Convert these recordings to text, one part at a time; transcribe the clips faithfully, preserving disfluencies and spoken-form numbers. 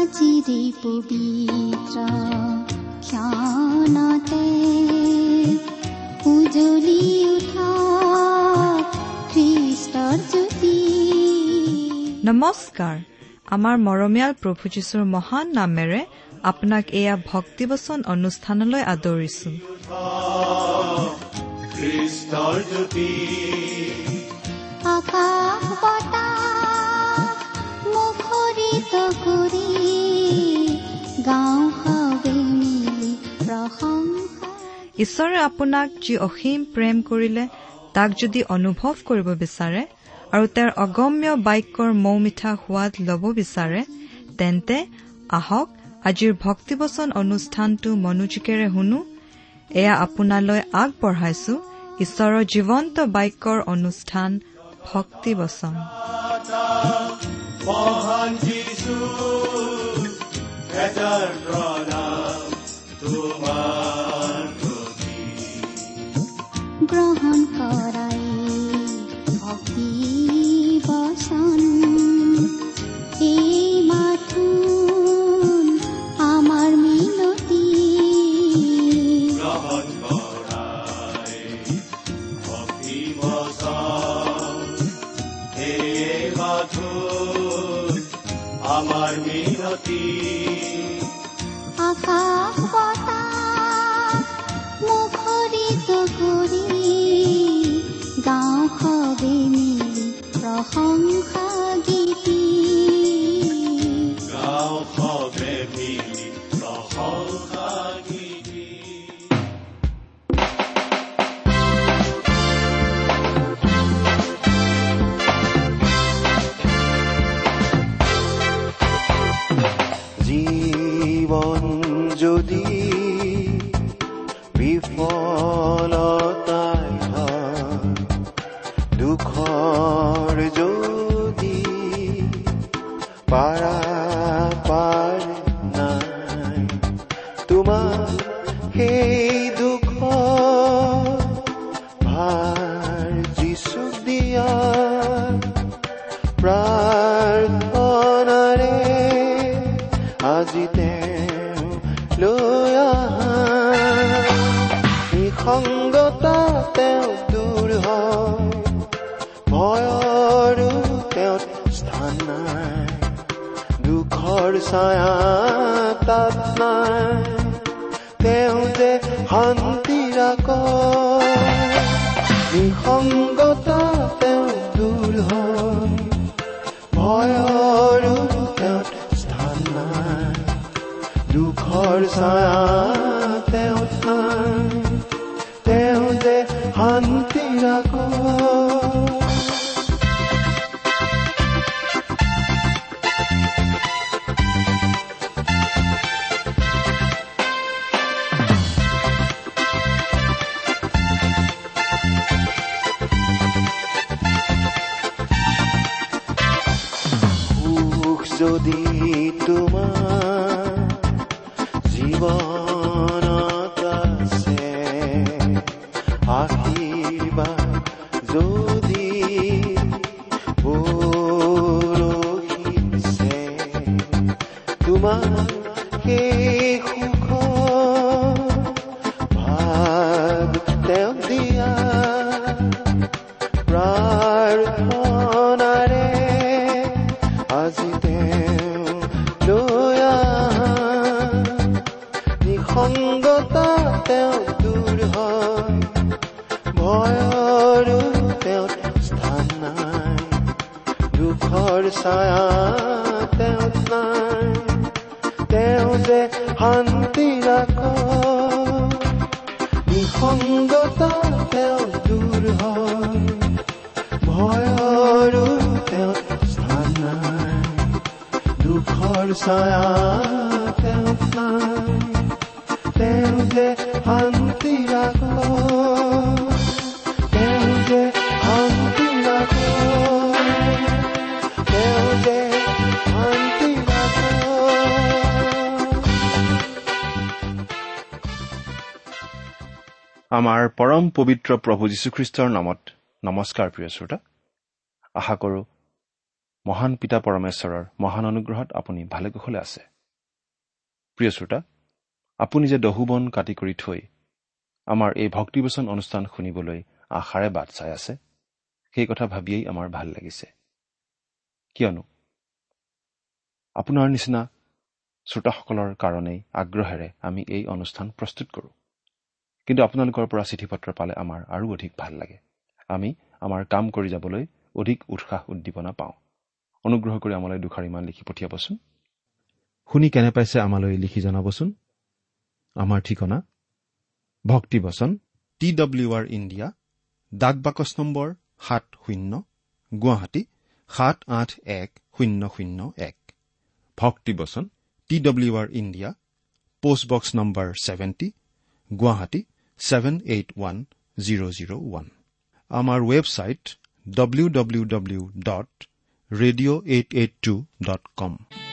আজিৰে পবিত্ৰ ক্ষণতে উজলি উঠা খ্ৰীষ্টৰ জ্যোতি। নমস্কাৰ। আমাৰ মৰমীয়াল প্ৰভু যীশুৰ মহান নামেৰে আপোনাক এয়া ভক্তিবচন অনুষ্ঠানলৈ আদৰিছো। খ্ৰীষ্টৰ জ্যোতি আকাশ বতাহ মুখৰিত কৰি গাঁও হাৱে মিলি প্ৰশংসা। ঈশ্বৰে আপোনাক যি অসীম প্ৰেম কৰিলে তাক যদি অনুভৱ কৰিব বিচাৰে আৰু তেওঁৰ অগম্য বাক্যৰ মৌ মিঠা সোৱাদ লব বিচাৰে, তেন্তে আহক আজিৰ ভক্তিবচন অনুষ্ঠানটো মনোযোগেৰে শুনো। এয়া আপোনালৈ আগবঢ়াইছো ঈশ্বৰৰ জীৱন্ত বাক্যৰ অনুষ্ঠান ভক্তিবচন। মহান যীশু এটাৰ প্ৰণাম তোমাৰ প্ৰতি গ্ৰহণ কৰাই ভক্তি বচন এই মাথোন আমাৰ মিনতি। গ্ৰহণ কৰাই ভক্তি বচন এই মাথোন আমাৰ মিনতি। আকাশ বতাহ মুখৰিত কৰি গাঁও হাৱে মিলি প্ৰশংসা গীতি। গাঁও সবে মিলি প্ৰশংসা গীতি। জীৱন যদি বিফলতাই হয়, দুখৰ যদি পাৰা পাৰ নাই, তোমাৰ সেই দুখ ভাৰ যিচুক দিয়া প্ৰাৰ্থনাৰে আজি তেওঁ লৈ আহা। নিসংগতা তেওঁ দূৰ হয়, ভয়ৰো তেওঁ স্থান নাই, দুখৰ ছায়া তাত নাই, তেওঁ যে শান্তি ৰাখে। নিসংগতা তেওঁ দূৰ হয়, ভয়ৰো তেওঁ স্থান নাই, দুখৰ ছায়া তেওঁ নাই, তেওঁ যে শান্তি ৰাখে। যদি তোমাৰ জীৱনত আছে, আশীৰ্বাদ যদি বৰষিছে, তোমাৰ সেই সুখ ভাগ তেওঁক দিয়া প্ৰাৰ্থনাৰে আজি তেওঁ লৈ আহা। নিসংগতা তেওঁ দূৰ হয়, ভয়ৰো তেওঁ স্থান নাই, দুখৰ ছায়া তেওঁ নাই, তেওঁ যে শান্তি ৰাখে। নিসংগতা তেওঁ দূৰ হয়, ভয়ৰো তেওঁ স্থান নাই, দুখৰ ছায়া তেওঁ নাই, তেওঁ যে শান্তি ৰাখে, তেওঁ যে শান্তি ৰাখে, তেওঁ যে শান্তি ৰাখে। আমাৰ পৰম পবিত্ৰ প্ৰভু যীশুখ্ৰীষ্টৰ নামত নমস্কাৰ। প্ৰিয় শ্ৰোতা, আশা কৰোঁ মহান পিতা পৰমেশ্বৰৰ মহান অনুগ্ৰহত আপুনি ভালে কুশলে আছে। প্ৰিয় শ্ৰোতা, আপুনি যে দহুবন কাটি কৰি থৈ আমাৰ এই ভক্তিবচন অনুষ্ঠান শুনিবলৈ আশাৰে বাট চাই আছে, সেই কথা ভাবিয়েই আমাৰ ভাল লাগিছে। কিয়নো আপোনাৰ নিচিনা শ্ৰোতাসকলৰ কাৰণেই আগ্ৰহেৰে আমি এই অনুষ্ঠান প্ৰস্তুত কৰোঁ। কিন্তু আপোনালোকৰ পৰা চিঠি পত্ৰ পালে আমাৰ আৰু অধিক ভাল লাগে। আমি আমাৰ কাম কৰি যাবলৈ অধিক উৎসাহ উদ্দীপনা পাওঁ। অনুগ্ৰহ কৰি আমালৈ দুষাৰিমান লিখি পঠিয়াবচোন। শুনি কেনে পাইছে আমালৈ লিখি জনাবচোন। আমাৰ ঠিকনা ভক্তিবচন, টি ডব্লিউ আৰ ইণ্ডিয়া, ডাক বাকচ নম্বৰ সাত শূন্য, গুৱাহাটী সাত আঠ এক শূন্য শূন্য এক। ভক্তিবচন, T W R India, postbox number seventy, Guwahati seven eight one zero' zero' one. আমাৰ website W W W dot radio' eight eight two dot com.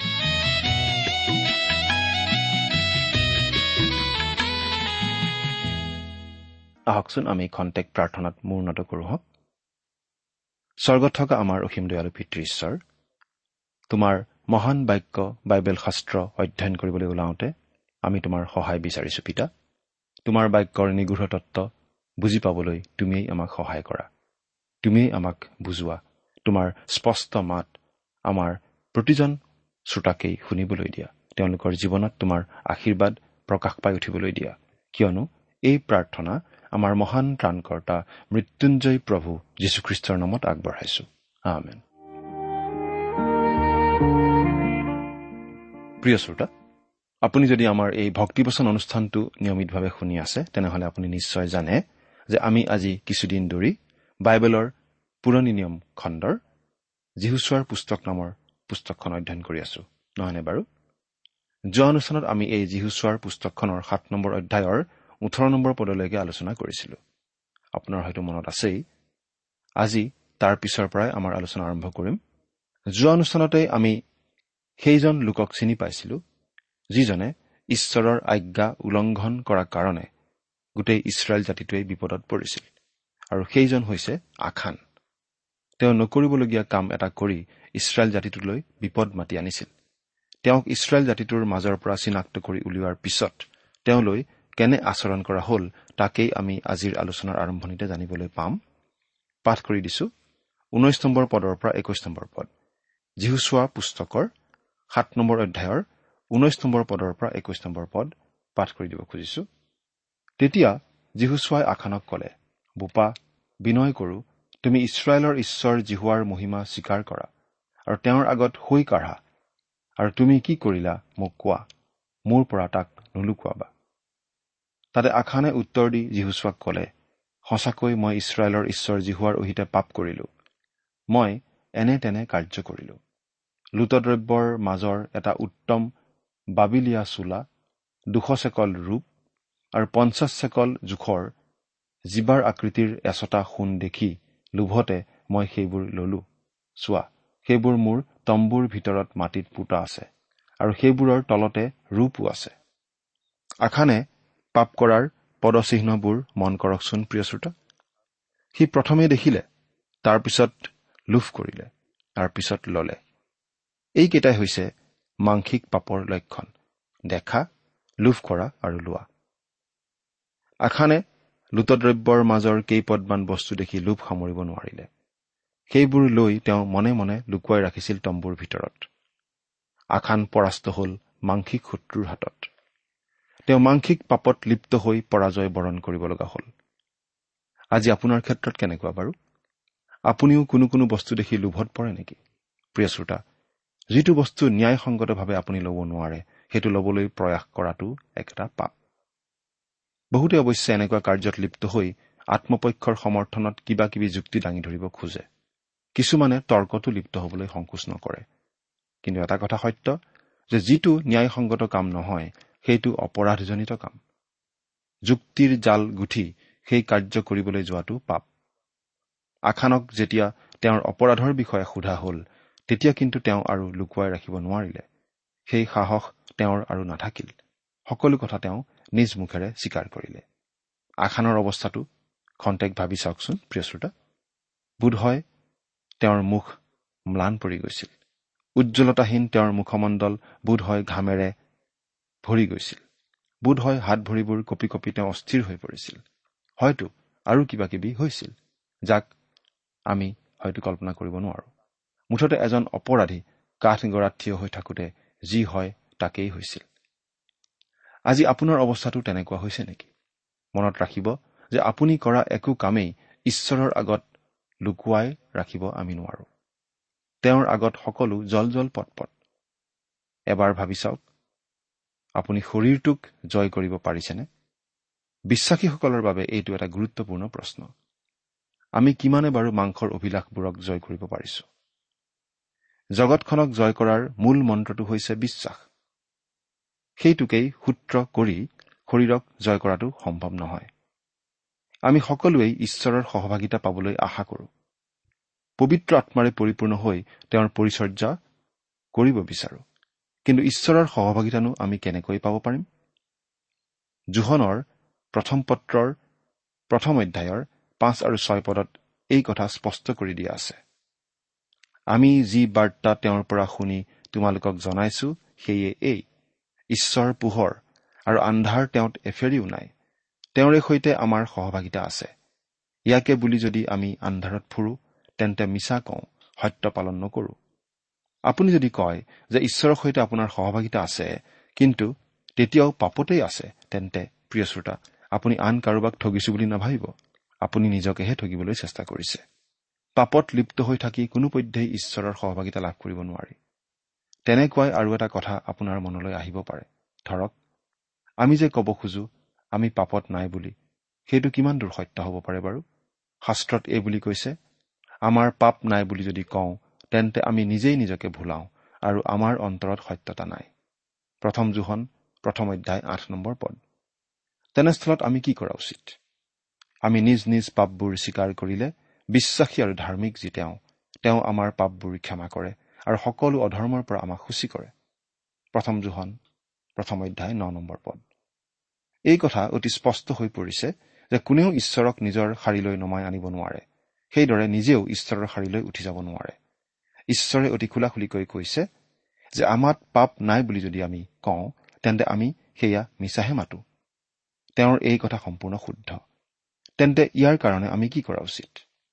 আহকচোন আমি খন্তেক প্ৰাৰ্থনাত মূৰ্ণত কৰোঁ হওক। স্বৰ্গত থকা আমাৰ অসীম দয়ালু পিতৃ ঈশ্বৰ, তোমাৰ মহান বাক্য বাইবেল শাস্ত্ৰ অধ্যয়ন কৰিবলৈ ওলাওঁতে আমি তোমাৰ সহায় বিচাৰিছো পিতা। তোমাৰ বাক্যৰ নিগূঢ় তত্ত্ব বুজি পাবলৈ তুমিয়েই আমাক সহায় কৰা। তুমিয়েই আমাক বুজোৱা। তোমাৰ স্পষ্ট মাত আমাৰ প্ৰতিজন শ্ৰোতাকেই শুনিবলৈ দিয়া। তেওঁলোকৰ জীৱনত তোমাৰ আশীৰ্বাদ প্ৰকাশ পাই উঠিবলৈ দিয়া। কিয়নো এই প্ৰাৰ্থনা আমাৰ মহান ত্ৰাণকৰ্তা মৃত্যুঞ্জয় প্ৰভু যীশুখ্ৰীষ্টৰ নামত আগবঢ়াইছো। আমেন। প্ৰিয় শ্ৰোতা, আপুনি যদি আমাৰ এই ভক্তিবচন অনুষ্ঠানটো নিয়মিতভাৱে শুনি আছে, তেনেহলে আপুনি নিশ্চয় জানে যে আমি আজি কিছুদিন ধৰি বাইবেলৰ পুৰণি নিয়ম খণ্ডৰ যীশুচোৱাৰ পুস্তক নামৰ পুস্তকখন অধ্যয়ন কৰি আছো, নহয়নে বাৰু? যোৱা অনুষ্ঠানত আমি এই যীশুচোৱাৰ পুস্তকখনৰ সাত নম্বৰ অধ্যায়ৰ ওঠৰ নম্বৰ পদলৈকে আলোচনা কৰিছিলো। আপোনাৰ হয়তো মনত আছেই। আজি তাৰ পিছৰ পৰাই আমাৰ আলোচনা আৰম্ভ কৰিম। যোৱা অনুষ্ঠানতে আমি সেইজন লোকক চিনি পাইছিলো যিজনে ঈশ্বৰৰ আজ্ঞা উলংঘন কৰাৰ কাৰণে গোটেই ইছৰাইল জাতিটোৱেই বিপদত পৰিছিল, আৰু সেইজন হৈছে আখান। তেওঁ নকৰিবলগীয়া কাম এটা কৰি ইছৰাইল জাতিটোলৈ বিপদ মাতি আনিছিল। তেওঁক ইছৰাইল জাতিটোৰ মাজৰ পৰা চিনাক্ত কৰি উলিওৱাৰ পিছত তেওঁলৈ কেনে আচৰণ কৰা হ'ল তাকেই আমি আজিৰ আলোচনাৰ আৰম্ভণিতে জানিবলৈ পাম। পাঠ কৰি দিছো ঊনৈশ নম্বৰ পদৰ পৰা একৈশ নম্বৰ পদ। যীশুচোৱা পুস্তকৰ সাত নম্বৰ অধ্যায়ৰ ঊনৈশ নম্বৰ পদৰ পৰা একৈশ নম্বৰ পদ পাঠ কৰি দিব খুজিছো। তেতিয়া যীশুচোৱাই আখানক ক'লে, বোপা, বিনয় কৰো, তুমি ইছৰাইলৰ ঈশ্বৰ জিহুৱাৰ মহিমা স্বীকাৰ কৰা আৰু তেওঁৰ আগত সৈ কাঢ়া, আৰু তুমি কি কৰিলা মোক কোৱা, মোৰ পৰা তাক নুলুকুৱাবা। তাতে আখানে উত্তৰ দি যীশুচোৱাক ক'লে, সঁচাকৈ মই ইছৰাইলৰ ঈশ্বৰ জিহুৱাৰ অহিতে পাপ কৰিলো। মই এনে তেনে কাৰ্য কৰিলো। লুটদ্ৰব্যৰ মাজৰ এটা উত্তম বাবিলিয়া চোলা, দুশ চেকল ৰূপ আৰু পঞ্চাছ চেকল জোখৰ জীৱাৰ আকৃতিৰ এচটা সোণ দেখি লোভতে মই সেইবোৰ ললো। চোৱা, সেইবোৰ মোৰ তম্বুৰ ভিতৰত মাটিত পোতা আছে, আৰু সেইবোৰৰ তলতে ৰূপো আছে। আখানে পাপ কৰাৰ পদচিহ্নবোৰ মন কৰকচোন প্ৰিয় শ্ৰোতা। সি প্ৰথমে দেখিলে, তাৰপিছত লোভ কৰিলে, তাৰপিছত ললে। এইকেইটাই হৈছে মাংসিক পাপৰ লক্ষণ: দেখা, লোভ কৰা আৰু লোৱা। আখানে লুটদ্ৰব্যৰ মাজৰ কেইপদমান বস্তু দেখি লোভ সামৰিব নোৱাৰিলে। সেইবোৰ লৈ তেওঁ মনে মনে লুকুৱাই ৰাখিছিল তম্বুৰ ভিতৰত। আখান পৰাস্ত হল মাংসিক শত্ৰুৰ হাতত। তেওঁ মাংসিক পাপত লিপ্ত হৈ পৰাজয় বৰণ কৰিব লগা হল। আজি আপোনাৰ ক্ষেত্ৰত কেনেকুৱা বাৰু? আপুনিও কোনো কোনো বস্তু দেখি লোভত পৰে নেকি? প্ৰিয় শ্ৰোতা, যিটো বস্তু ন্যায়সংগতভাৱে আপুনি ল'ব নোৱাৰে, সেইটো ল'বলৈ প্ৰয়াস কৰাটো একটা পাপ। বহুতে অৱশ্যে এনেকুৱা কাৰ্যত লিপ্ত হৈ আত্মপক্ষৰ সমৰ্থনত কিবা কিবি যুক্তি দাঙি ধৰিব খোজে। কিছুমানে তৰ্কতো লিপ্ত হবলৈ সংকোচ নকৰে। কিন্তু এটা কথা সত্য যে যিটো ন্যায়সংগত কাম নহয়, সেইটো অপৰাধজনিত কাম। যুক্তিৰ জাল গুঠি সেই কাৰ্য কৰিবলৈ যোৱাটো পাপ। আখানক যেতিয়া তেওঁৰ অপৰাধৰ বিষয়ে সোধা হল, তেতিয়া কিন্তু তেওঁ আৰু লুকুৱাই ৰাখিব নোৱাৰিলে। সেই সাহস তেওঁৰ আৰু নাথাকিল। সকলো কথা তেওঁ নিজ মুখেৰে স্বীকাৰ কৰিলে। আখানৰ অৱস্থাটো খন্তেক ভাবি চাওকচোন প্ৰিয় শ্ৰোতা। বোধহয় তেওঁৰ মুখ ম্লান পৰি গৈছিল। উজ্জ্বলতাহীন তেওঁৰ মুখমণ্ডল বোধহয় ঘামেৰে ভৰি গৈছিল। বোধ হয় হাত ভৰিবোৰ কঁপি কঁপি তেওঁ অস্থিৰ হৈ পৰিছিল। হয়তো আৰু কিবা কিবি হৈছিল, যাক আমি হয়তো কল্পনা কৰিব নোৱাৰো। মুঠতে এজন অপৰাধী কাঠগড়াত থিয় হৈ থাকোঁতে যি হয় তাকেই হৈছিল। আজি আপোনাৰ অৱস্থাটো তেনেকুৱা হৈছে নেকি? মনত ৰাখিব যে আপুনি কৰা একো কামেই ঈশ্বৰৰ আগত লুকুৱাই ৰাখিব আমি নোৱাৰো। তেওঁৰ আগত সকলো জল জল পটপট। এবাৰ ভাবি চাওক, আপুনি শৰীৰটোক জয় কৰিব পাৰিছেনে? বিশ্বাসীসকলৰ বাবে এইটো এটা গুৰুত্বপূৰ্ণ প্ৰশ্ন। আমি কিমানে বাৰু মাংসৰ অভিলাষবোৰক জয় কৰিব পাৰিছো? জগতখনক জয় কৰাৰ মূল মন্ত্ৰটো হৈছে বিশ্বাস। সেইটোকেই সূত্ৰ কৰি শৰীৰক জয় কৰাটো সম্ভৱ নহয়। আমি সকলোৱেই ঈশ্বৰৰ সহভাগিতা পাবলৈ আশা কৰোঁ। পবিত্ৰ আত্মাৰে পৰিপূৰ্ণ হৈ তেওঁৰ পৰিচৰ্যা কৰিব বিচাৰো। কিন্তু ঈশ্বৰৰ সহভাগিতানো আমি কেনেকৈ পাব পাৰিম? যোহনৰ প্ৰথম পত্ৰৰ প্ৰথম অধ্যায়ৰ পাঁচ আৰু ছয় পদত এই কথা স্পষ্ট কৰি দিয়া আছে। আমি যি বাৰ্তা তেওঁৰ পৰা শুনি তোমালোকক জনাইছো সেয়ে এই, ঈশ্বৰ পোহৰ আৰু আন্ধাৰ তেওঁত এফেৰিও নাই। তেওঁৰে সৈতে আমাৰ সহভাগিতা আছে। ইয়াকে বুলি যদি আমি আন্ধাৰত ফুৰো তেন্তে মিছা কওঁ, সত্য পালন নকৰো। আপুনি যদি কয় যে ঈশ্বৰৰ সৈতে আপোনাৰ সহভাগিতা আছে কিন্তু তেতিয়াও পাপতেই আছে, তেন্তে প্ৰিয় শ্ৰোতা, আপুনি আন কাৰোবাক ঠগিছো বুলি নাভাবিব। আপুনি নিজকেহে ঠগিবলৈ চেষ্টা কৰিছে। পাপত লিপ্ত হৈ থাকি কোনোপধ্যেই ঈশ্বৰৰ সহভাগিতা লাভ কৰিব নোৱাৰি। তেনেকুৱাই আৰু এটা কথা আপোনাৰ মনলৈ আহিব পাৰে। ধৰক, আমি যে ক'ব খোজো আমি পাপত নাই বুলি, সেইটো কিমান দূৰ সত্য হ'ব পাৰে বাৰু? শাস্ত্ৰত এই বুলি কৈছে, আমাৰ পাপ নাই বুলি যদি কওঁ তেন্তে আমি নিজেই নিজকে ভুলাওঁ আৰু আমাৰ অন্তৰত সত্যতা নাই। প্ৰথম যোহন প্ৰথম অধ্যায় আঠ নম্বৰ পদ। তেনেস্থলত আমি কি কৰা উচিত? আমি নিজ নিজ পাপবোৰ স্বীকাৰ কৰিলে বিশ্বাসী আৰু ধাৰ্মিক যি তেওঁ, তেওঁ আমাৰ পাপবোৰ ক্ষমা কৰে আৰু সকলো অধৰ্মৰ পৰা আমাক সূচী কৰে। প্ৰথম যোহন প্ৰথম অধ্যায় ন নম্বৰ পদ। এই কথা অতি স্পষ্ট হৈ পৰিছে যে কোনেও ঈশ্বৰক নিজৰ শাৰীলৈ নমাই আনিব নোৱাৰে। সেইদৰে নিজেও ঈশ্বৰৰ শাৰীলৈ উঠি যাব নোৱাৰে। ঈশ্বৰে অতি খোলাখুলিকৈ কৈছে যে আমাত পাপ নাই বুলি যদি আমি কওঁ তেন্তে আমি সেয়া মিছাহে মাতো। তেওঁৰ এই কথা সম্পূৰ্ণ শুদ্ধ। তেন্তে ইয়াৰ কাৰণে আমি কি কৰা উচিত?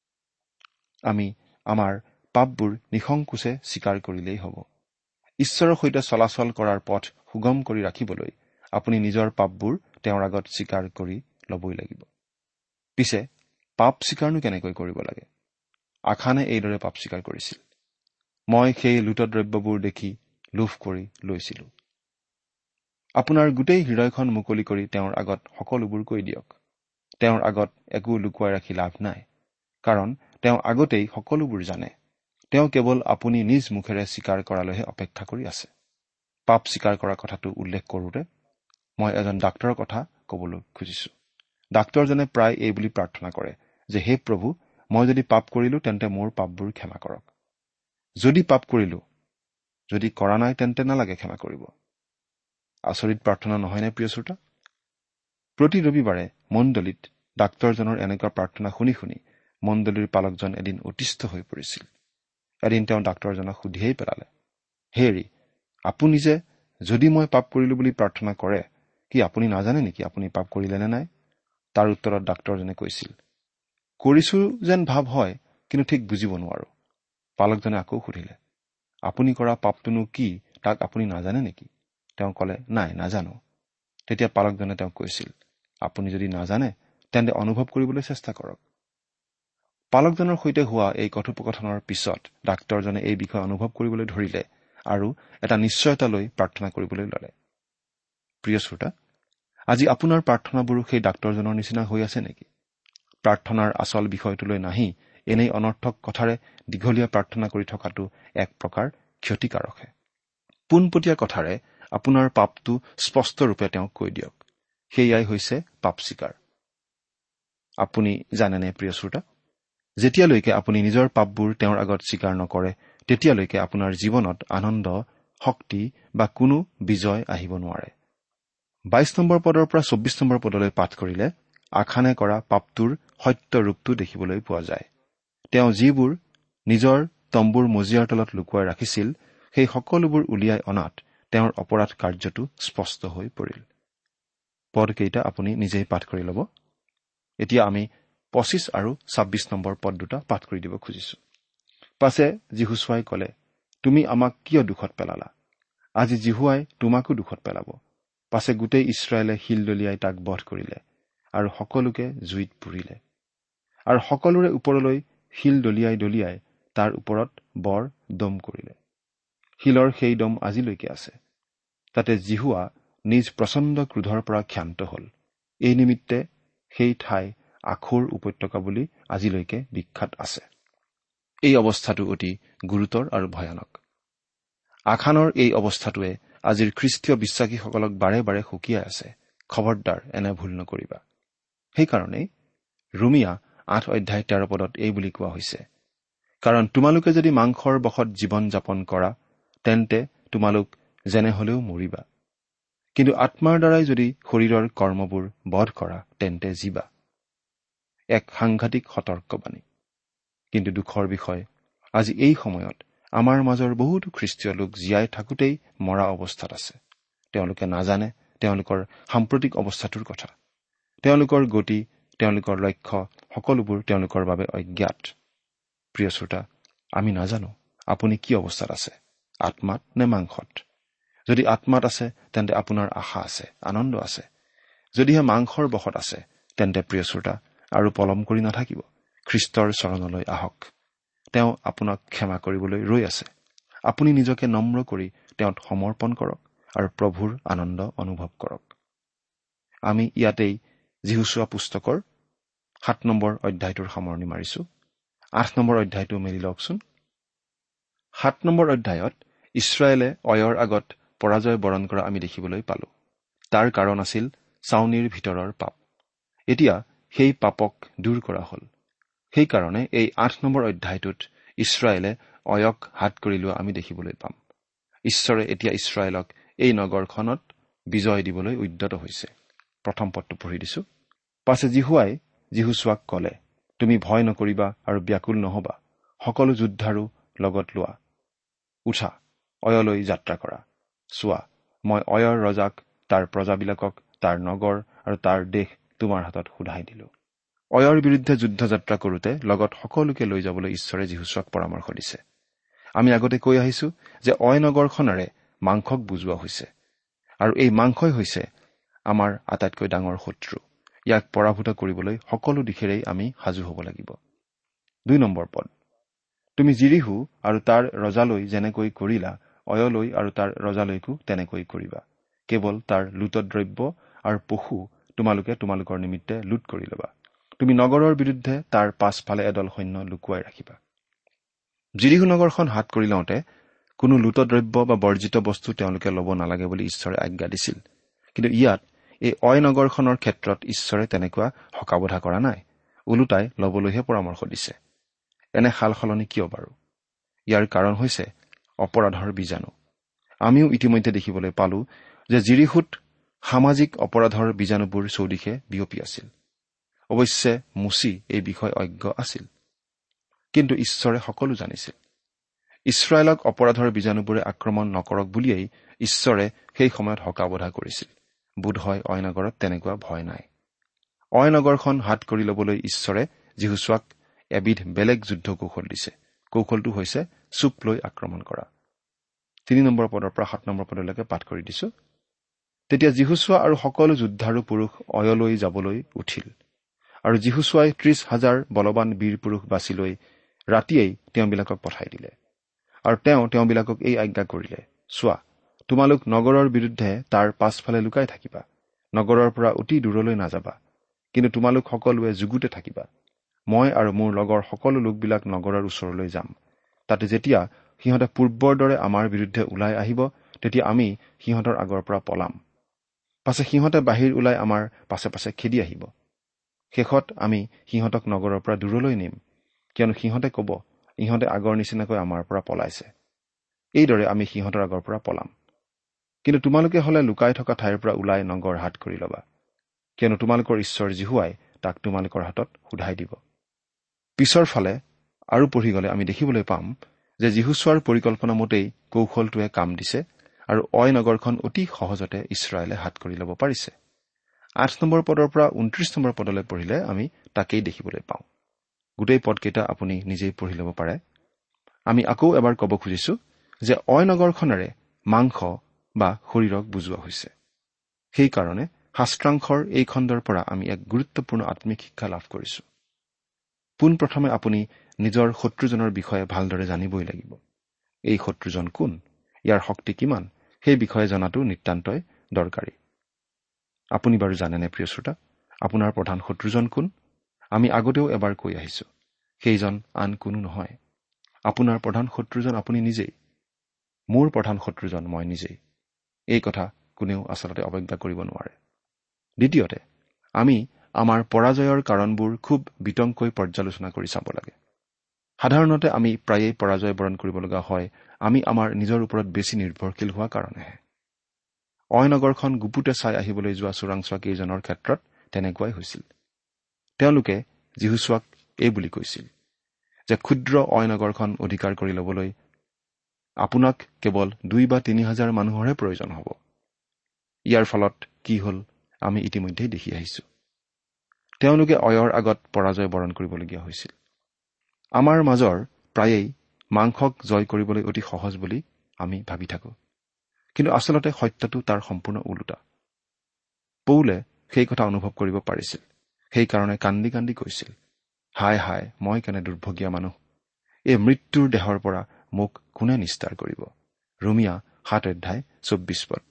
আমি আমাৰ পাপবোৰ নিসংকোচে স্বীকাৰ কৰিলেই হ'ব। ঈশ্বৰৰ সৈতে চলাচল কৰাৰ পথ সুগম কৰি ৰাখিবলৈ আপুনি নিজৰ পাপবোৰ তেওঁৰ আগত স্বীকাৰ কৰি ল'বই লাগিব। পিছে পাপ স্বীকাৰনো কেনেকৈ কৰিব লাগে? আখানে এইদৰে পাপ স্বীকাৰ কৰিছিল। মই সেই লুটদ্ৰব্যবোৰ দেখি লোভ কৰি লৈছিলো। আপোনাৰ গোটেই হৃদয়খন মুকলি কৰি তেওঁৰ আগত সকলোবোৰ কৈ দিয়ক। তেওঁৰ আগত একো লুকুৱাই ৰাখি লাভ নাই, কাৰণ তেওঁ আগতেই সকলোবোৰ জানে। তেওঁ কেৱল আপুনি নিজ মুখেৰে স্বীকাৰ কৰালৈহে অপেক্ষা কৰি আছে। পাপ স্বীকাৰ কৰাৰ কথাটো উল্লেখ কৰোঁতে মই এজন ডাক্তৰৰ কথা ক'বলৈ খুজিছো। ডাক্তৰজনে প্ৰায় এই বুলি প্ৰাৰ্থনা কৰে যে হে প্ৰভু, মই যদি পাপ কৰিলো তেন্তে মোৰ পাপবোৰ ক্ষমা কৰক। যদি পাপ কৰিলো, যদি কৰা নাই তেন্তে নালাগে ক্ষমা কৰিব। আচৰিত প্ৰাৰ্থনা নহয়নে প্ৰিয় শ্ৰোতা? প্ৰতি ৰবিবাৰে মণ্ডলীত ডাক্তৰজনৰ এনেকুৱা প্ৰাৰ্থনা শুনি শুনি মণ্ডলীৰ পালকজন এদিন অতিষ্ঠ হৈ পৰিছিল। এদিন তেওঁ ডাক্তৰজনক সুধিয়েই পেলালে, হেৰি, আপুনি যে যদি মই পাপ কৰিলো বুলি প্ৰাৰ্থনা কৰে, কি আপুনি নাজানে নেকি আপুনি পাপ কৰিলে নে নাই? তাৰ উত্তৰত ডাক্তৰজনে কৈছিল, কৰিছো যেন ভাৱ হয়, কিন্তু ঠিক বুজিব নোৱাৰো। পালকজনে আকৌ সুধিলে, আপুনি কৰা পাপটোনো কি তাক আপুনি নাজানে নেকি? তেওঁ ক'লে, নাই, নাজানো। তেতিয়া পালকজনে তেওঁক কৈছিল, আপুনি যদি নাজানে তেন্তে অনুভৱ কৰিবলৈ চেষ্টা কৰক। পালকজনৰ সৈতে হোৱা এই কথোপকথনৰ পিছত ডাক্তৰজনে এই বিষয়ে অনুভৱ কৰিবলৈ ধৰিলে আৰু এটা নিশ্চয়তা লৈ প্ৰাৰ্থনা কৰিবলৈ ল'লে। প্ৰিয় শ্ৰোতা, আজি আপোনাৰ প্ৰাৰ্থনাবোৰো সেই ডাক্তৰজনৰ নিচিনা হৈ আছে নেকি? প্ৰাৰ্থনাৰ আচল বিষয়টোলৈ নাহি এনেই অনৰ্থক কথাৰে দীঘলীয়া প্ৰাৰ্থনা কৰি থকাটো এক প্ৰকাৰ ক্ষতিকাৰকহে। পোনপটীয়া কথাৰে আপোনাৰ পাপটো স্পষ্টৰূপে তেওঁক কৈ দিয়ক। সেয়াই হৈছে পাপ স্বীকাৰ। আপুনি জানেনে প্ৰিয় শ্ৰোতা, যেতিয়ালৈকে আপুনি নিজৰ পাপবোৰ তেওঁৰ আগত স্বীকাৰ নকৰে তেতিয়ালৈকে আপোনাৰ জীৱনত আনন্দ, শক্তি বা কোনো বিজয় আহিব নোৱাৰে। বাইশ নম্বৰ পদৰ পৰা চৌব্বিশ নম্বৰ পদলৈ পাঠ কৰিলে আখানে কৰা পাপটোৰ সত্য ৰূপটো দেখিবলৈ পোৱা যায়। তেওঁ যিবোৰ নিজৰ তম্বুৰ মজিয়াৰ তলত লুকুৱাই ৰাখিছিল সেই সকলোবোৰ উলিয়াই অনাত তেওঁৰ অপৰাধ কাৰ্যটো স্পষ্ট হৈ পৰিল। পদকেইটা আপুনি নিজেই পাঠ কৰি ল'ব। এতিয়া আমি পঁচিছ আৰু ছাব্বিছ নম্বৰ পদ দুটা পাঠ কৰি দিব খুজিছো। পাছে যীহুশ্বুৱাই ক'লে, তুমি আমাক কিয় দুখত পেলালা? আজি যীহুৱাই তোমাকো দুখত পেলাব। পাছে গোটেই ইছৰাইলে শিল দলিয়াই তাক বধ কৰিলে আৰু সকলোকে জুইত পুৰিলে। আৰু সকলোৰে ওপৰলৈ শিল দলিয়াই দলিয়াই তাৰ ওপৰত বৰ দম কৰিলে। শিলৰ সেই দম আজিলৈকে আছে। তাতে যীহুৱা নিজ প্ৰচণ্ড ক্ৰোধৰ পৰা ক্ষান্ত হল। এই নিমিত্তে সেই ঠাই আখোৰ উপত্যকা বুলি আজিলৈকে বিখ্যাত আছে। এই অৱস্থাটো অতি গুৰুতৰ আৰু ভয়ানক। আখানৰ এই অৱস্থাটোৱে আজিৰ খ্ৰীষ্টীয় বিশ্বাসীসকলক বাৰে বাৰে সকীয়াই আছে, খবৰদাৰ এনে ভুল নকৰিবা। সেইকাৰণেই ৰোমিয়া আঠ অধ্যায় তেৰ পদত এই বুলি কোৱা হৈছে, কাৰণ তোমালোকে যদি মাংসৰ বশত জীৱন যাপন কৰা, তেন্তে তোমালোক যেনে হলেও মৰিবা। কিন্তু আত্মাৰ দ্বাৰাই যদি শৰীৰৰ কৰ্মবোৰ বধ কৰা, তেন্তে জীবা। এক সাংঘাতিক সতৰ্কবাণী। কিন্তু দুখৰ বিষয়, আজি এই সময়ত আমাৰ মাজৰ বহুতো খ্ৰীষ্টীয় লোক জীয়াই থাকোঁতেই মৰা অৱস্থাত আছে। তেওঁলোকে নাজানে তেওঁলোকৰ সাম্প্ৰতিক অৱস্থাটোৰ কথা। তেওঁলোকৰ গতি, তেওঁলোকৰ লক্ষ্য সকলোবোৰ তেওঁলোকৰ বাবে অজ্ঞাত। প্ৰিয় শ্ৰোতা, আমি নাজানো আপুনি কি অৱস্থাত আছে, আত্মাত নে মাংসত। যদি আত্মাত আছে তেন্তে আপোনাৰ আশা আছে, আনন্দ আছে। যদিহে মাংসৰ বশত আছে, তেন্তে প্ৰিয় শ্ৰোতা, আৰু পলম কৰি নাথাকিব, খ্ৰীষ্টৰ চৰণলৈ আহক। তেওঁ আপোনাক ক্ষমা কৰিবলৈ ৰৈ আছে। আপুনি নিজকে নম্ৰ কৰি তেওঁত সমৰ্পণ কৰক আৰু প্ৰভুৰ আনন্দ অনুভৱ কৰক। আমি ইয়াতেই যীহুশ্বুৱা পুস্তকৰ সাত নম্বৰ অধ্যায়টোৰ সামৰণি মাৰিছো। আঠ নম্বৰ অধ্যায়টো মেলি লওকচোন। সাত নম্বৰ অধ্যায়ত ইছৰাইলে অয়ৰ আগত পৰাজয় বৰণ কৰা আমি দেখিবলৈ পালো। তাৰ কাৰণ আছিল ছাউনিৰ ভিতৰৰ পাপ। এতিয়া সেই পাপক দূৰ কৰা হ'ল। সেইকাৰণে এই আঠ নম্বৰ অধ্যায়টোত ইছৰাইলে অয়ক হাত কৰি লোৱা আমি দেখিবলৈ পাম। ঈশ্বৰে এতিয়া ইছৰাইলক এই নগৰখনত বিজয় দিবলৈ উদ্যত হৈছে। প্ৰথম পদটো পঢ়ি দিছো। পাছে যীহুৱাই যীহুশ্বুৱাক ক'লে, তুমি ভয় নকৰিবা আৰু ব্যাকুল নহবা। সকলো যোদ্ধাৰো লগত লোৱা, উঠা, অয়লৈ যাত্ৰা কৰা। চোৱা, মই অয়ৰ ৰজাক, তাৰ প্ৰজাবিলাকক, তাৰ নগৰ আৰু তাৰ দেশ তোমাৰ হাতত সোধাই দিলো। অয়ৰ বিৰুদ্ধে যুদ্ধ যাত্ৰা কৰোঁতে লগত সকলোকে লৈ যাবলৈ ঈশ্বৰে যীহুশ্বুৱাক পৰামৰ্শ দিছে। আমি আগতে কৈ আহিছো যে অয় নগৰখনেৰে মাংসক বুজোৱা হৈছে, আৰু এই মাংসই হৈছে আমাৰ আটাইতকৈ ডাঙৰ শত্ৰু। ইয়াক পৰাভূত কৰিবলৈ সকলো দিশেৰেই আমি সাজু হ'ব লাগিব। দুই নম্বৰ পদ, তুমি জিৰিহু আৰু তাৰ ৰজালৈ যেনেকৈ কৰিলা, অয়লৈ আৰু তাৰ ৰজালৈকো তেনেকৈ কৰিবা। কেৱল তাৰ লুটদ্ৰব্য আৰু পশু তোমালোকে তোমালোকৰ নিমিত্তে লুট কৰি ল'বা। তুমি নগৰৰ বিৰুদ্ধে তাৰ পাছফালে এদল সৈন্য লুকুৱাই ৰাখিবা। জিৰিহু নগৰখন হাত কৰি লওঁতে কোনো লুটদ্ৰব্য বা বৰ্জিত বস্তু তেওঁলোকে ল'ব নালাগে বুলি ঈশ্বৰে আজ্ঞা দিছিল। কিন্তু ইয়াত এই অয় নগৰখনৰ ক্ষেত্ৰত ঈশ্বৰে তেনেকুৱা হকাবধা কৰা নাই, ওলোটাই ল'বলৈহে পৰামৰ্শ দিছে। এনে সাল সলনি কিয় বাৰু? ইয়াৰ কাৰণ হৈছে অপৰাধৰ বীজাণু। আমিও ইতিমধ্যে দেখিবলৈ পালো যে জিৰিহুত সামাজিক অপৰাধৰ বীজাণুবোৰ চৌদিশে বিয়পি আছিল। অৱশ্যে মুচি এই বিষয় অজ্ঞ আছিল, কিন্তু ঈশ্বৰে সকলো জানিছিল। ইছৰাইলক অপৰাধৰ বীজাণুবোৰে আক্ৰমণ নকৰক বুলিয়েই ঈশ্বৰে সেই সময়ত হকাবধা কৰিছিল। বোধহয় অয় নগৰত তেনেকুৱা ভয় নাই। অয় নগৰখন হাত কৰি ল'বলৈ ঈশ্বৰে যীহুশ্বুৱাক এবিধ বেলেগ যুদ্ধ কৌশল দিছে। কৌশলটো হৈছে চুপ লৈ আক্ৰমণ কৰা। তিনি নম্বৰ পদৰ পৰা সাত নম্বৰ পদলৈকে পাঠ কৰি দিছো। তেতিয়া যীহুশ্বুৱা আৰু সকলো যোদ্ধাৰু পুৰুষ অয়লৈ যাবলৈ উঠিল, আৰু যীহুশ্বুৱাই ত্ৰিশ হাজাৰ বলৱান বীৰ পুৰুষ বাছি লৈ ৰাতিয়েই তেওঁবিলাকক পঠাই দিলে। আৰু তেওঁ তেওঁবিলাকক এই আজ্ঞা কৰিলে, চোৱা, তোমালোক নগৰৰ বিৰুদ্ধে তাৰ পাছফালে লুকাই থাকিবা। নগৰৰ পৰা অতি দূৰলৈ নাযাবা, কিন্তু তোমালোক সকলোৱে যুগুতে থাকিবা। মই আৰু মোৰ লগৰ সকলো লোকবিলাক নগৰৰ ওচৰলৈ যাম। তাতে যেতিয়া সিহঁতে পূৰ্বৰ দৰে আমাৰ বিৰুদ্ধে ওলাই আহিব, তেতিয়া আমি সিহঁতৰ আগৰ পৰা পলাম। পাছে সিহঁতে বাহিৰ ওলাই আমাৰ পাছে পাছে খেদি আহিব। শেষত আমি সিহঁতক নগৰৰ পৰা দূৰলৈ নিম, কিয়নো সিহঁতে ক'ব, ইহঁতে আগৰ নিচিনাকৈ আমাৰ পৰা পলাইছে। এইদৰে আমি সিহঁতৰ আগৰ পৰা পলাম। কিন্তু তোমালোকে হলে লুকাই থকা ঠাইৰ পৰা ওলাই নগৰ হাত কৰি ল'বা, কিয়নো তোমালোকৰ ঈশ্বৰ যীহুৱাই তাক তোমালোকৰ হাতত সোধাই দিব। পিছৰ ফালে আৰু পঢ়ি গ'লে আমি দেখিবলৈ পাম যে যীহুশ্বুৱাৰ পৰিকল্পনা মতেই কৌশলটোৱে কাম দিছে, আৰু অয় নগৰখন অতি সহজতে ইছৰাইলে হাত কৰি ল'ব পাৰিছে। আঠ নম্বৰ পদৰ পৰা ঊনত্ৰিশ নম্বৰ পদলৈ পঢ়িলে আমি তাকেই দেখিবলৈ পাওঁ। গোটেই পদকেইটা আপুনি নিজেই পঢ়ি ল'ব পাৰে। আমি আকৌ এবাৰ ক'ব খুজিছো যে অয় নগৰখনেৰে মাংস বা শৰীৰক বুজোৱা হৈছে। সেইকাৰণে শাস্ত্ৰাংশৰ এই খণ্ডৰ পৰা আমি এক গুৰুত্বপূৰ্ণ আত্মিক শিক্ষা লাভ কৰিছো। পোনপ্ৰথমে আপুনি নিজৰ শত্ৰুজনৰ বিষয়ে ভালদৰে জানিবই লাগিব। এই শত্ৰুজন কোন, ইয়াৰ শক্তি কিমান, সেই বিষয়ে জনাটো নিতান্তই দৰকাৰী। আপুনি বাৰু জানেনে প্ৰিয় শ্ৰোতা, আপোনাৰ প্ৰধান শত্ৰুজন কোন? আমি আগতেও এবাৰ কৈ আহিছো, সেইজন আন কোনো নহয়। আপোনাৰ প্ৰধান শত্ৰুজন আপুনি নিজেই। মোৰ প্ৰধান শত্ৰুজন মই নিজেই। এই কথা কোনেও আচলতে অৱজ্ঞা কৰিব নোৱাৰে। দ্বিতীয়তে, আমি আমাৰ পৰাজয়ৰ কাৰণবোৰ খুব বিতংকৈ পৰ্যালোচনা কৰি চাব লাগে। সাধাৰণতে আমি প্ৰায়েই পৰাজয় বৰণ কৰিব লগা হয় আমি আমাৰ নিজৰ ওপৰত বেছি নিৰ্ভৰশীল হোৱা কাৰণেহে। অয় নগৰখন গুপুতে চাই আহিবলৈ যোৱা চোৰাংচোৱা কেইজনৰ ক্ষেত্ৰত তেনেকুৱাই হৈছিল। তেওঁলোকে যীহুছোৱাক এই বুলি কৈছিল যে ক্ষুদ্ৰ অয় নগৰখন অধিকাৰ কৰি ল'বলৈ আপোনাক কেৱল দুই বা তিনি হাজাৰ মানুহৰহে প্ৰয়োজন হ'ব। ইয়াৰ ফলত কি হ'ল আমি ইতিমধ্যেই দেখি আহিছো। তেওঁলোকে অয়ৰ আগত পৰাজয় বৰণ কৰিবলগীয়া হৈছিল। আমাৰ মাজৰ প্ৰায়েই মাংসক জয় কৰিবলৈ অতি সহজ বুলি আমি ভাবি থাকো, কিন্তু আচলতে সত্যটো তাৰ সম্পূৰ্ণ ওলোটা। পৌলে সেই কথা অনুভৱ কৰিব পাৰিছিল। সেইকাৰণে কান্দি কান্দি কৈছিল, হায় হায়, মই কেনে দুৰ্ভগীয়া মানুহ, এই মৃত্যুৰ দেহৰ পৰা মোক কোনে নিস্তাৰ কৰিব। ৰোমিয়া সাত অধ্যায় চৌব্বিশ পদ।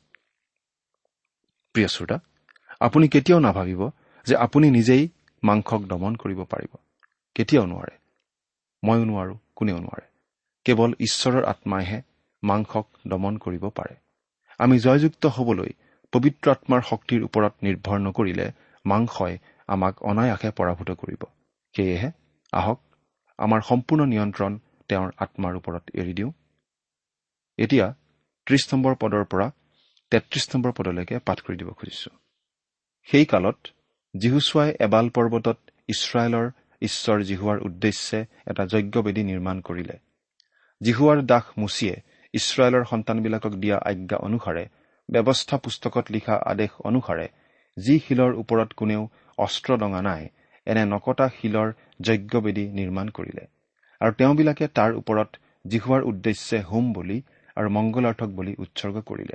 প্ৰিয় শ্ৰোতা, আপুনি কেতিয়াও নাভাবিব যে আপুনি নিজেই মাংসক দমন কৰিব পাৰিব। কেতিয়াও নোৱাৰে। ময়ো নোৱাৰো, কোনেও নোৱাৰে। কেৱল ঈশ্বৰৰ আত্মাইহে মাংসক দমন কৰিব পাৰে। আমি জয়যুক্ত হ'বলৈ পবিত্ৰ আত্মাৰ শক্তিৰ ওপৰত নিৰ্ভৰ নকৰিলে মাংসই আমাক অনায়াসে পৰাভূত কৰিব। সেয়েহে আহক আমাৰ সম্পূৰ্ণ নিয়ন্ত্ৰণ তেওঁৰ আত্মাৰ ওপৰত এৰি দিওঁ। এতিয়া ত্ৰিশ নম্বৰ পদৰ পৰা তেত্ৰিশ নম্বৰ পদলৈকে পাঠ কৰি দিব খুজিছো। সেই কালত যীহুছোৱাই এবাল পৰ্বতত ইছৰাইলৰ ঈশ্বৰ জিহুৱাৰ উদ্দেশ্যে এটা যজ্ঞবেদী নিৰ্মাণ কৰিলে। জিহুৱাৰ দাস মুচিয়ে ইছৰাইলৰ সন্তানবিলাকক দিয়া আজ্ঞা অনুসাৰে, ব্যৱস্থা পুস্তকত লিখা আদেশ অনুসাৰে যি শিলৰ ওপৰত কোনেও অস্ত্ৰ ডঙা নাই, এনে নকটা শিলৰ যজ্ঞবেদী নিৰ্মাণ কৰিলে। আৰু তেওঁবিলাকে তাৰ ওপৰত জিহুৱাৰ উদ্দেশ্যে হোম বলি আৰু মংগলাৰ্থক বলি উৎসৰ্গ কৰিলে।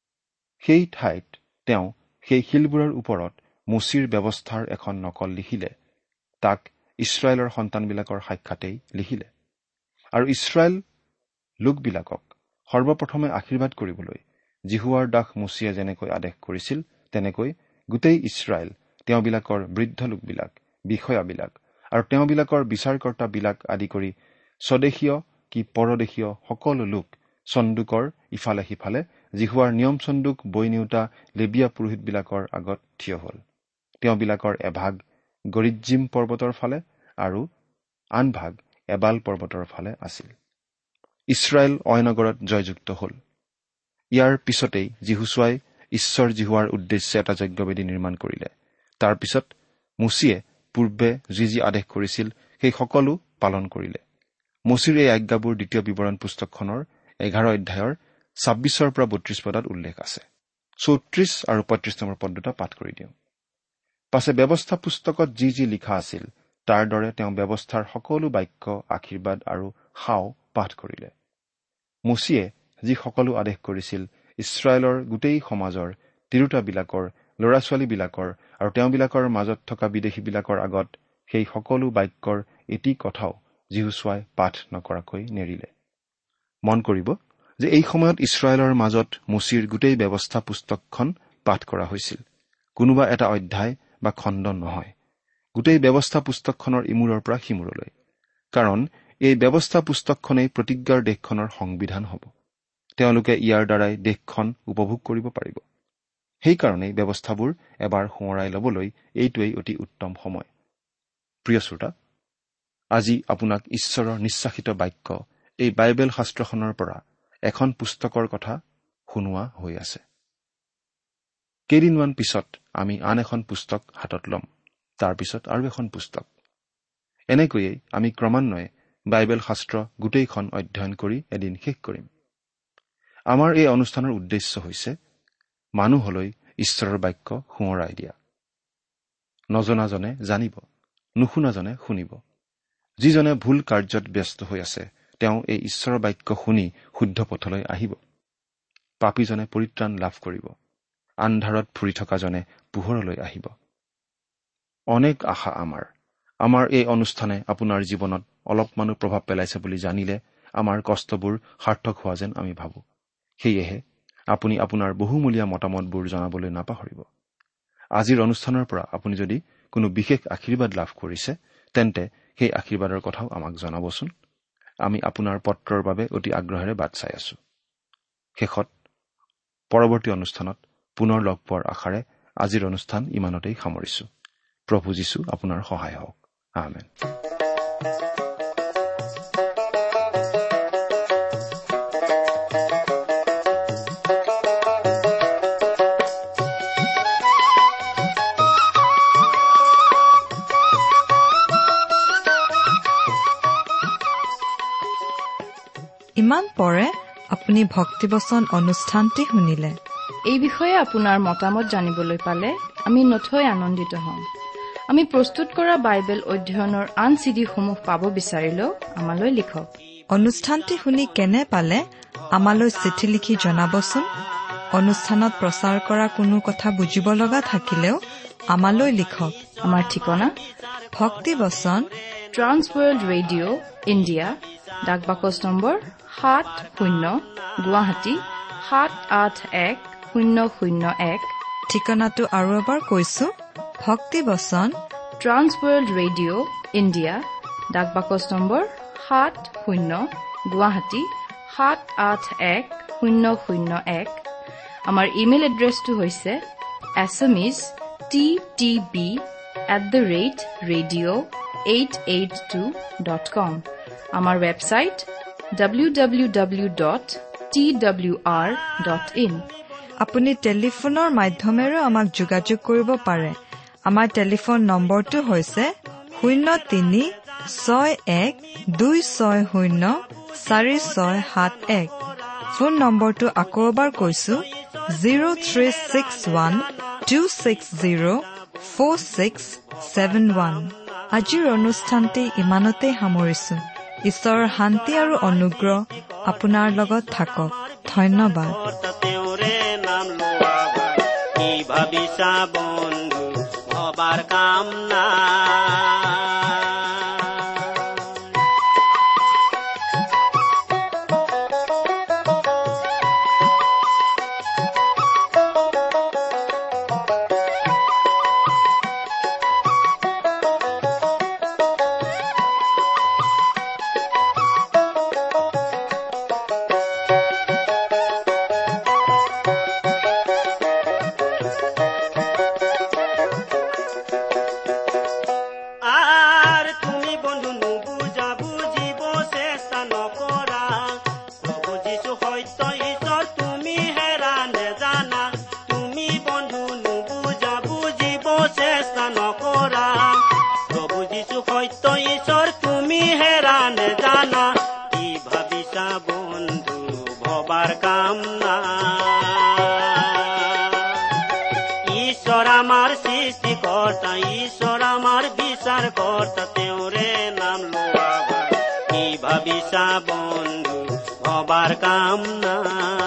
সেই ঠাইত তেওঁ সেই শিলবোৰৰ ওপৰত মুচিৰ ব্যৱস্থাৰ এখন নকল লিখিলে। তাক ইছৰাইলৰ সন্তানবিলাকৰ সাক্ষাতেই লিখিলে। আৰু ইছৰাইল লোকবিলাকক সৰ্বপ্ৰথমে আশীৰ্বাদ কৰিবলৈ জিহুৱাৰ দাস মুচিয়ে যেনেকৈ আদেশ কৰিছিল, তেনেকৈ গোটেই ইছৰাইল, তেওঁবিলাকৰ বৃদ্ধ লোকবিলাক, বিষয়াবিলাক আৰু তেওঁবিলাকৰ বিচাৰকৰ্তাবিলাক আদি কৰি স্বদেশীয় কি পৰদেশীয় সকলো লোক চন্দুকৰ ইফালে সিফালে জিহুৱাৰ নিয়ম চন্দুক বৈ নিওঁতা লেবিয়া পুৰোহিতবিলাকৰ আগত থিয় হ'ল। তেওঁবিলাকৰ এভাগ গৰিজ্জিম পৰ্বতৰ ফালে আৰু আন ভাগ এবাল পৰ্বতৰ ফালে আছিল। ইছৰাইল অয়নগৰত জয়যুক্ত হ'ল। ইয়াৰ পিছতেই যীহুছোৱাই ঈশ্বৰ জিহুৱাৰ উদ্দেশ্যে এটা যজ্ঞবেদী নিৰ্মাণ কৰিলে। তাৰ পিছত মুচিয়ে পূৰ্বে যি যি আদেশ কৰিছিল সেই সকলো পালন কৰিলে। মুচিৰ এই আজ্ঞাবোৰ দ্বিতীয় বিৱৰণ পুস্তকখনৰ এঘাৰ অধ্যায়ৰ ছাব্বিছৰ পৰা বত্ৰিশ পদত উল্লেখ আছে। চৌত্ৰিশ আৰু পঁয়ত্ৰিশ নম্বৰ পদ দুটা পাঠ কৰি দিওঁ। পাছে ব্যৱস্থা পুস্তকত যি যি লিখা আছিল তাৰ দৰে তেওঁ ব্যৱস্থাৰ সকলো বাক্য, আশীৰ্বাদ আৰু সাও পাঠ কৰিলে। মুচিয়ে যি সকলো আদেশ কৰিছিল ইছৰাইলৰ গোটেই সমাজৰ তিৰোতাবিলাকৰ, ল'ৰা ছোৱালীবিলাকৰ আৰু তেওঁবিলাকৰ মাজত থকা বিদেশীবিলাকৰ আগত সেই সকলো বাক্যৰ এটি কথাও যীহুছোৱাই পাঠ নকৰাকৈ নেৰিলে। মন কৰিব যে এই সময়ত ইছৰাইলৰ মাজত মুচিৰ গোটেই ব্যৱস্থা পুস্তকখন পাঠ কৰা হৈছিল। কোনোবা এটা অধ্যায় বা খণ্ড নহয়, গোটেই ব্যৱস্থা পুস্তকখনৰ ইমূৰৰ পৰা সিমূৰলৈ। কাৰণ এই ব্যৱস্থা পুস্তকখনেই প্ৰতিজ্ঞাৰ দেশখনৰ সংবিধান হ'ব। তেওঁলোকে ইয়াৰ দ্বাৰাই দেশখন উপভোগ কৰিব পাৰিব। সেইকাৰণেই ব্যৱস্থাবোৰ এবাৰ সোঁৱৰাই ল'বলৈ এইটোৱেই অতি উত্তম সময়। প্ৰিয় শ্ৰোতা, আজি আপোনাক ঈশ্বৰৰ নিশ্বাসিত বাক্য এই বাইবেল শাস্ত্ৰখনৰ পৰা এখন পুস্তকৰ কথা শুনোৱা হৈ আছে। কেইদিনমান পিছত আমি আন এখন পুস্তক হাতত ল'ম, তাৰ পিছত আৰু এখন পুস্তক। এনেকৈয়ে আমি ক্ৰমান্বয়ে বাইবেল শাস্ত্ৰ গোটেইখন অধ্যয়ন কৰি এদিন শেষ কৰিম। আমাৰ এই অনুষ্ঠানৰ উদ্দেশ্য হৈছে মানুহলৈ ঈশ্বৰৰ বাক্য সোঁৱৰাই দিয়া। নজনাজনে জানিব, নুশুনাজনে শুনিব। যিজনে ভুল কাৰ্যত ব্যস্ত হৈ আছে তেওঁ এই ঈশ্বৰৰ বাক্য শুনি শুদ্ধ পথলৈ আহিব। পাপীজনে পৰিত্ৰাণ লাভ কৰিব, আন্ধাৰত ফুৰি থকাজনে পোহৰলৈ আহিব। অনেক আশা আমাৰ আমাৰ এই অনুষ্ঠানে আপোনাৰ জীৱনত অলপমানো প্ৰভাৱ পেলাইছে বুলি জানিলে আমাৰ কষ্টবোৰ সাৰ্থক হোৱা যেন আমি ভাবোঁ। সেয়েহে আপুনি আপোনাৰ বহুমূলীয়া মতামতবোৰ জনাবলৈ নাপাহৰিব। আজিৰ অনুষ্ঠানৰ পৰা আপুনি যদি কোনো বিশেষ আশীৰ্বাদ লাভ কৰিছে তেন্তে সেই আশীৰ্বাদৰ কথাও আমাক জনাবচোন। আমি আপোনাৰ পত্ৰৰ বাবে অতি আগ্ৰহেৰে বাট চাই আছো। শেষত পৰৱৰ্তী অনুষ্ঠানত পুনৰ লগ পোৱাৰ আশাৰে আজিৰ অনুষ্ঠান ইমানতেই সামৰিছো। প্ৰভু যীশু আপোনাৰ সহায় হওক। আমেন। ইমান পৰে আপুনি ভক্তিবচন অনুষ্ঠানটি শুনিলে। এই বিষয়ে আপোনাৰ মতামত জানিবলৈ পালে আমি নথৈ আনন্দিত হ'ম। আমি প্ৰস্তুত কৰা বাইবেল অধ্যয়নৰ আন চিডিসমূহ পাব বিচাৰিলেও আমালৈ লিখক। অনুষ্ঠানটি শুনি কেনে পালে আমালৈ চিঠি লিখি জনাবচোন। অনুষ্ঠানত প্ৰচাৰ কৰা কোনো কথা বুজিব লগা থাকিলেও আমালৈ লিখক। আমাৰ ঠিকনা ভক্তিবচন, ট্ৰান্স ৱৰ্ল্ড ৰেডিঅ' ইণ্ডিয়া, ডাক বাকচ নম্বৰ সাত শূন্য গুৱাহাটী সাত আঠ এক শূন্য শূন্য এক। ঠিকনাটো আৰু এবাৰ কৈছো, ভক্তিবচন, ট্ৰান্স ৱৰ্ল্ড ৰেডিঅ' ইণ্ডিয়া, ডাক বাকচ নম্বৰ সাত শূন্য গুৱাহাটী সাত আঠ এক শূন্য শূন্য এক। আমাৰ ইমেইল এড্ৰেছটো হৈছে এছএমইজ T T B at the rate radio' eight eight two dot com. আমাৰ website W W W dot T W R dot in. আপুনি টেলিফোনৰ মাধ্যমেৰে আমাক যোগাযোগ কৰিব পাৰে। আমাৰ টেলিফোন নম্বৰটো হৈছে শূন্য তিনি ছয় এক দুই ছয় শূন্য চাৰি ছয় সাত এক। ফোন নম্বৰটো আকৌ এবাৰ কৈছো, zero' three six one two six zero' four six seven one. আজিৰ অনুষ্ঠানটি ইমানতে সামৰিছো। ঈশ্বৰৰ শান্তি আৰু অনুগ্ৰহ আপোনাৰ লগত থাকক। ধন্যবাদ। ভাবিছা বন্ধু ভবাৰ কাম নাই। ঈশ্বৰ আমাৰ সৃষ্টিকৰ্তা, ঈশ্বৰ আমাৰ বিচাৰ কৰ্তা, তেওঁৰে নাম লোৱা কি ভাবিছা বন্ধু ভবাৰ কাম নাই।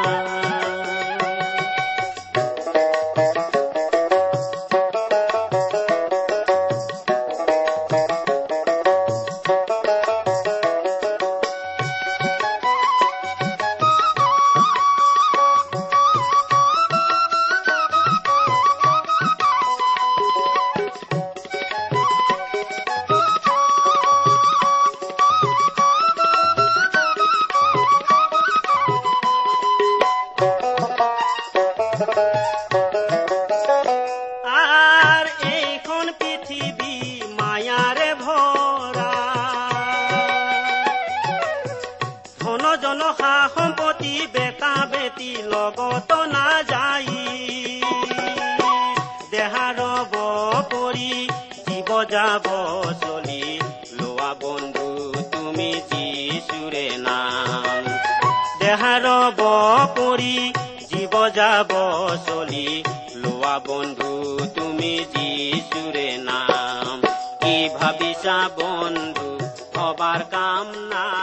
লগত না যাই দেহাৰ বপৰি জীৱ যাব চলি লোৱা বন্ধু তুমি যিচুৰে নাম দেহাৰ পৰি জীৱ যাব চলি লোৱা বন্ধু তুমি যিচুৰে নাম। কি ভাবিছা বন্ধু হবাৰ কাম নাই।